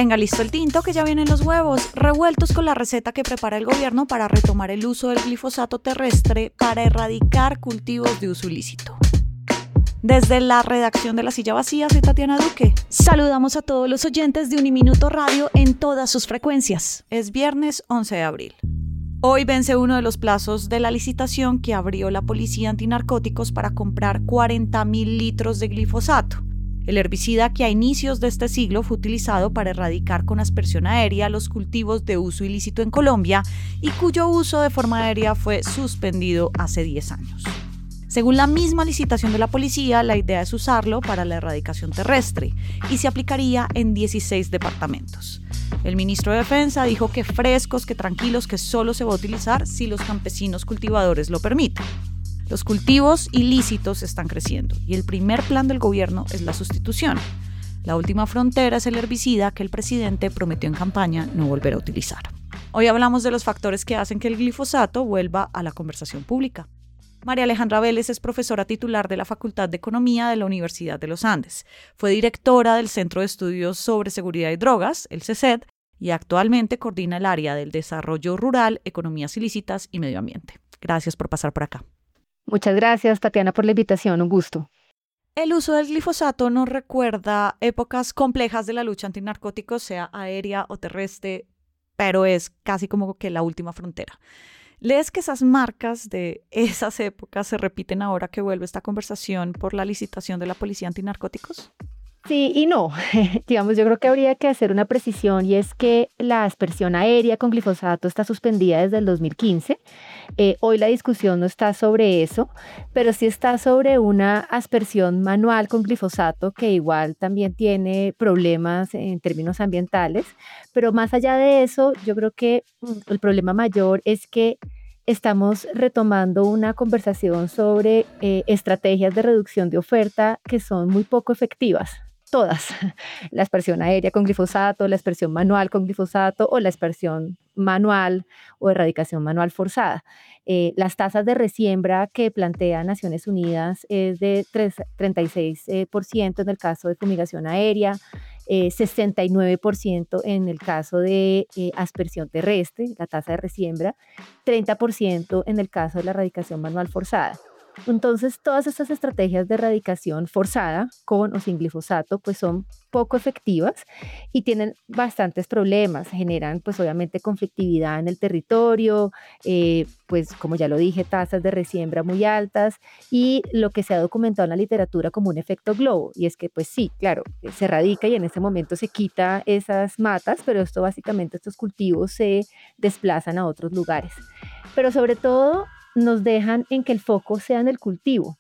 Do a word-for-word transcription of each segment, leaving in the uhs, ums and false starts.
Tenga listo el tinto que ya vienen los huevos, revueltos con la receta que prepara el gobierno para retomar el uso del glifosato terrestre para erradicar cultivos de uso ilícito. Desde la redacción de La Silla Vacía, soy Tatiana Duque. Saludamos a todos los oyentes de Uniminuto Radio en todas sus frecuencias. Es viernes once de abril. Hoy vence uno de los plazos de la licitación que abrió la Policía Antinarcóticos para comprar cuarenta mil litros de glifosato, el herbicida que a inicios de este siglo fue utilizado para erradicar con aspersión aérea los cultivos de uso ilícito en Colombia y cuyo uso de forma aérea fue suspendido hace diez años. Según la misma licitación de la policía, la idea es usarlo para la erradicación terrestre y se aplicaría en dieciséis departamentos. El ministro de Defensa dijo que frescos, que tranquilos, que solo se va a utilizar si los campesinos cultivadores lo permiten. Los cultivos ilícitos están creciendo y el primer plan del gobierno es la sustitución. La última frontera es el herbicida que el presidente prometió en campaña no volver a utilizar. Hoy hablamos de los factores que hacen que el glifosato vuelva a la conversación pública. María Alejandra Vélez es profesora titular de la Facultad de Economía de la Universidad de los Andes. Fue directora del Centro de Estudios sobre Seguridad y Drogas, el C E S E D, y actualmente coordina el área del Desarrollo Rural, Economías Ilícitas y Medio Ambiente. Gracias por pasar por acá. Muchas gracias, Tatiana, por la invitación. Un gusto. El uso del glifosato nos recuerda épocas complejas de la lucha antinarcóticos, sea aérea o terrestre, pero es casi como que la última frontera. ¿Lees que esas marcas de esas épocas se repiten ahora que vuelve esta conversación por la licitación de la Policía Antinarcóticos? Sí y no. Digamos, yo creo que habría que hacer una precisión y es que la aspersión aérea con glifosato está suspendida desde el dos mil quince. Eh, hoy la discusión no está sobre eso, pero sí está sobre una aspersión manual con glifosato que igual también tiene problemas en términos ambientales. Pero más allá de eso, yo creo que mm, el problema mayor es que estamos retomando una conversación sobre eh, estrategias de reducción de oferta que son muy poco efectivas. Todas, la aspersión aérea con glifosato, la aspersión manual con glifosato o la aspersión manual o erradicación manual forzada. Eh, las tasas de resiembra que plantea Naciones Unidas es de treinta y seis por ciento en el caso de fumigación aérea, eh, sesenta y nueve por ciento en el caso de eh, aspersión terrestre, la tasa de resiembra, treinta por ciento en el caso de la erradicación manual forzada. Entonces, todas estas estrategias de erradicación forzada, con o sin glifosato, pues son poco efectivas y tienen bastantes problemas. Generan, pues obviamente, conflictividad en el territorio, eh, pues como ya lo dije, tasas de resiembra muy altas y lo que se ha documentado en la literatura como un efecto globo. Y es que, pues sí, claro, se erradica y en ese momento se quita esas matas, pero esto básicamente, estos cultivos se desplazan a otros lugares. Pero sobre todo, nos dejan en que el foco sea en el cultivo.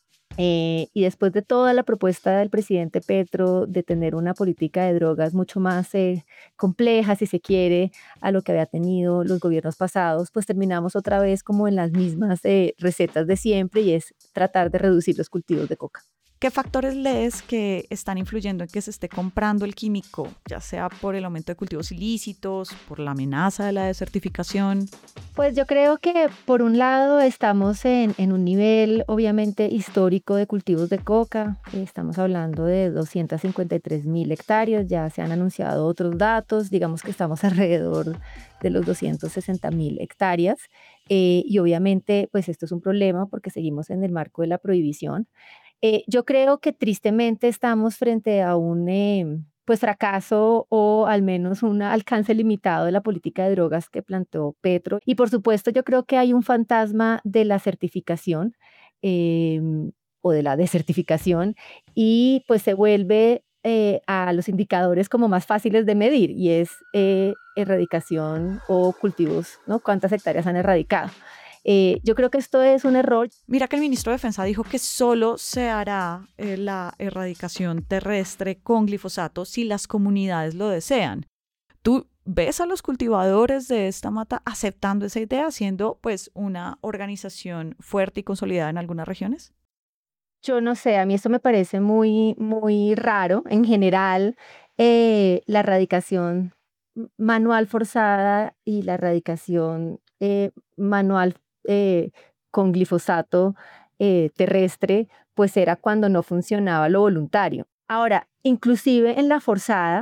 Eh, y después de toda la propuesta del presidente Petro de tener una política de drogas mucho más eh, compleja, si se quiere, a lo que había tenido los gobiernos pasados, pues terminamos otra vez como en las mismas eh, recetas de siempre y es tratar de reducir los cultivos de coca. ¿Qué factores lees que están influyendo en que se esté comprando el químico, ya sea por el aumento de cultivos ilícitos, por la amenaza de la desertificación? Pues yo creo que por un lado estamos en, en un nivel obviamente histórico de cultivos de coca. Estamos hablando de doscientas cincuenta y tres mil hectáreas, ya se han anunciado otros datos, digamos que estamos alrededor de los doscientas sesenta mil hectáreas. Eh, y obviamente pues esto es un problema porque seguimos en el marco de la prohibición. Eh, yo creo que tristemente estamos frente a un eh, pues fracaso o al menos un alcance limitado de la política de drogas que planteó Petro. Y por supuesto yo creo que hay un fantasma de la certificación eh, o de la desertificación y pues se vuelve eh, a los indicadores como más fáciles de medir y es eh, erradicación o cultivos, ¿no? ¿Cuántas hectáreas han erradicado? Eh, yo creo que esto es un error. Mira que el ministro de Defensa dijo que solo se hará eh, la erradicación terrestre con glifosato si las comunidades lo desean. ¿Tú ves a los cultivadores de esta mata aceptando esa idea, siendo pues una organización fuerte y consolidada en algunas regiones? Yo no sé, a mí esto me parece muy, muy raro. En general, eh, la erradicación manual forzada y la erradicación eh, manual eh, con glifosato eh, terrestre, pues era cuando no funcionaba lo voluntario. Ahora, inclusive en la forzada,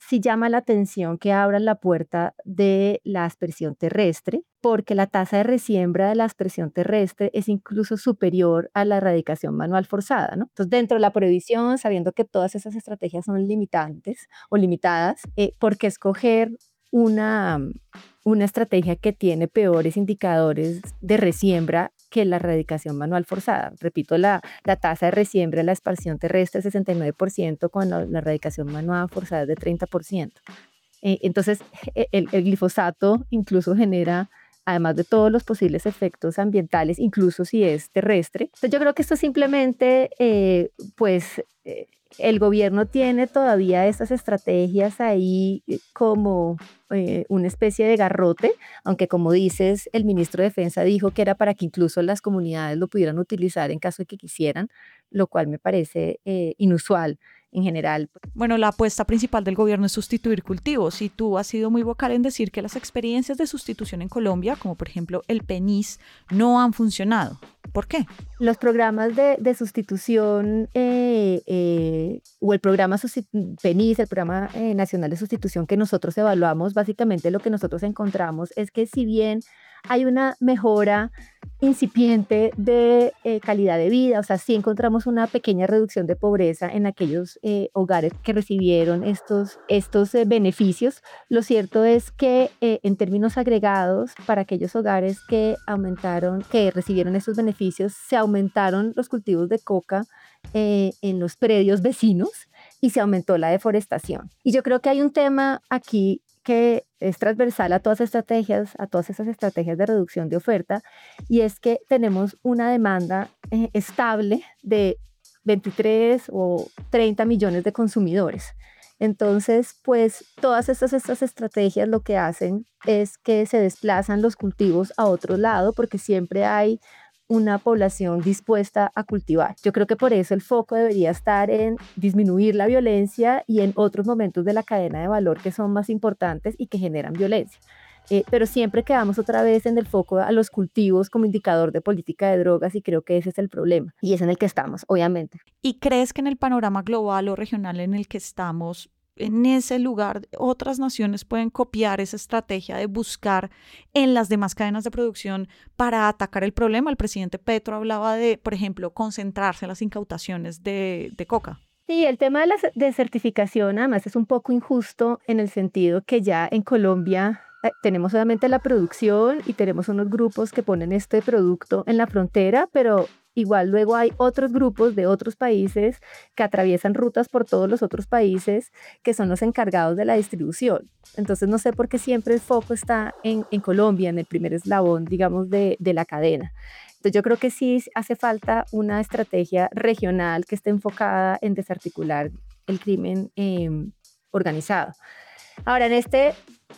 sí llama la atención que abran la puerta de la aspersión terrestre, porque la tasa de resiembra de la aspersión terrestre es incluso superior a la erradicación manual forzada, ¿no? Entonces, dentro de la prohibición, sabiendo que todas esas estrategias son limitantes o limitadas, eh, ¿por qué escoger una, una estrategia que tiene peores indicadores de resiembra que la erradicación manual forzada? Repito, la, la tasa de resiembra de la aspersión terrestre es sesenta y nueve por ciento, con la, la erradicación manual forzada es de treinta por ciento. Eh, entonces, el, el glifosato incluso genera, además de todos los posibles efectos ambientales, incluso si es terrestre. Entonces, yo creo que esto simplemente, eh, pues, eh, el gobierno tiene todavía estas estrategias ahí como eh, una especie de garrote, aunque como dices, el ministro de Defensa dijo que era para que incluso las comunidades lo pudieran utilizar en caso de que quisieran, lo cual me parece eh, inusual en general. Bueno, la apuesta principal del gobierno es sustituir cultivos y tú has sido muy vocal en decir que las experiencias de sustitución en Colombia, como por ejemplo el PENIS, no han funcionado. ¿Por qué? Los programas de, de sustitución eh, eh, o el programa PENIS, el Programa eh, Nacional de Sustitución que nosotros evaluamos, básicamente lo que nosotros encontramos es que si bien hay una mejora incipiente de eh, calidad de vida, o sea, sí encontramos una pequeña reducción de pobreza en aquellos eh, hogares que recibieron estos, estos eh, beneficios. Lo cierto es que eh, en términos agregados, para aquellos hogares que aumentaron, que recibieron estos beneficios, se aumentaron los cultivos de coca eh, en los predios vecinos y se aumentó la deforestación. Y yo creo que hay un tema aquí que es transversal a todas estrategias, a todas esas estrategias de reducción de oferta, y es que tenemos una demanda eh, estable de veintitrés o treinta millones de consumidores. Entonces, pues todas estas, estas estrategias lo que hacen es que se desplazan los cultivos a otro lado, porque siempre hay una población dispuesta a cultivar. Yo creo que por eso el foco debería estar en disminuir la violencia y en otros momentos de la cadena de valor que son más importantes y que generan violencia. Eh, pero siempre quedamos otra vez en el foco a los cultivos como indicador de política de drogas, y creo que ese es el problema y es en el que estamos, obviamente. ¿Y crees que en el panorama global o regional en el que estamos, en ese lugar, otras naciones pueden copiar esa estrategia de buscar en las demás cadenas de producción para atacar el problema? El presidente Petro hablaba de, por ejemplo, concentrarse en las incautaciones de, de coca. Sí, el tema de la de certificación además es un poco injusto en el sentido que ya en Colombia eh, tenemos solamente la producción y tenemos unos grupos que ponen este producto en la frontera, pero igual luego hay otros grupos de otros países que atraviesan rutas por todos los otros países que son los encargados de la distribución. Entonces no sé por qué siempre el foco está en, en Colombia, en el primer eslabón, digamos, de, de la cadena. Entonces yo creo que sí hace falta una estrategia regional que esté enfocada en desarticular el crimen eh, organizado. Ahora, en este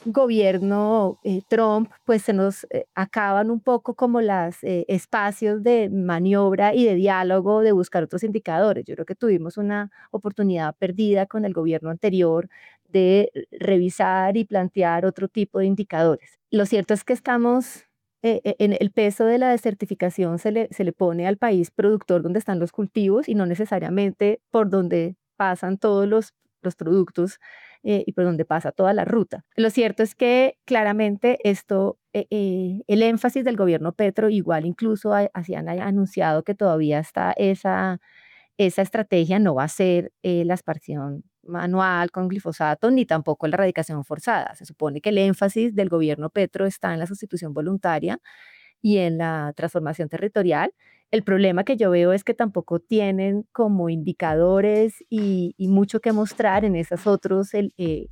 gobierno eh, Trump, pues se nos eh, acaban un poco como los eh, espacios de maniobra y de diálogo, de buscar otros indicadores. Yo creo que tuvimos una oportunidad perdida con el gobierno anterior de revisar y plantear otro tipo de indicadores. Lo cierto es que estamos... Eh, en el peso de la desertificación se le, se le pone al país productor donde están los cultivos y no necesariamente por donde pasan todos los, los productos eh, y por donde pasa toda la ruta. Lo cierto es que claramente esto, eh, eh, el énfasis del gobierno Petro, igual incluso así han anunciado que todavía está esa, esa estrategia, no va a ser eh, la aspersión manual con glifosato, ni tampoco la erradicación forzada. Se supone que el énfasis del gobierno Petro está en la sustitución voluntaria y en la transformación territorial. El problema que yo veo es que tampoco tienen como indicadores y, y mucho que mostrar en esas otros, eh, eh,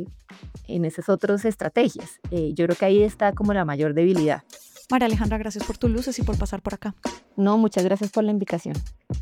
en esas otras estrategias. Eh, yo creo que ahí está como la mayor debilidad. María Alejandra, gracias por tus luces y por pasar por acá. No, muchas gracias por la invitación.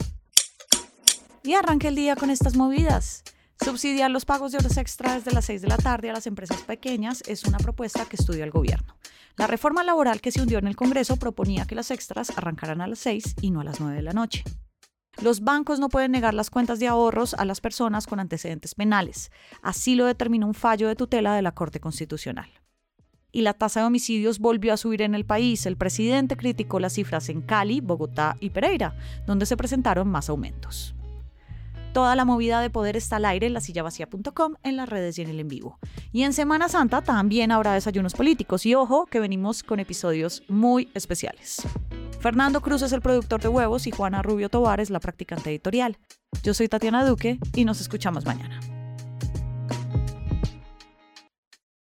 Y arranque el día con estas movidas. Subsidiar los pagos de horas extra desde las seis de la tarde a las empresas pequeñas es una propuesta que estudia el gobierno. La reforma laboral que se hundió en el Congreso proponía que las extras arrancaran a las seis y no a las nueve de la noche. Los bancos no pueden negar las cuentas de ahorros a las personas con antecedentes penales. Así lo determinó un fallo de tutela de la Corte Constitucional. Y la tasa de homicidios volvió a subir en el país. El presidente criticó las cifras en Cali, Bogotá y Pereira, donde se presentaron más aumentos. Toda la movida de poder está al aire en la silla vacía punto com, en las redes y en el en vivo. Y en Semana Santa también habrá desayunos políticos. Y ojo, que venimos con episodios muy especiales. Fernando Cruz es el productor de Huevos y Juana Rubio Tovar es la practicante editorial. Yo soy Tatiana Duque y nos escuchamos mañana.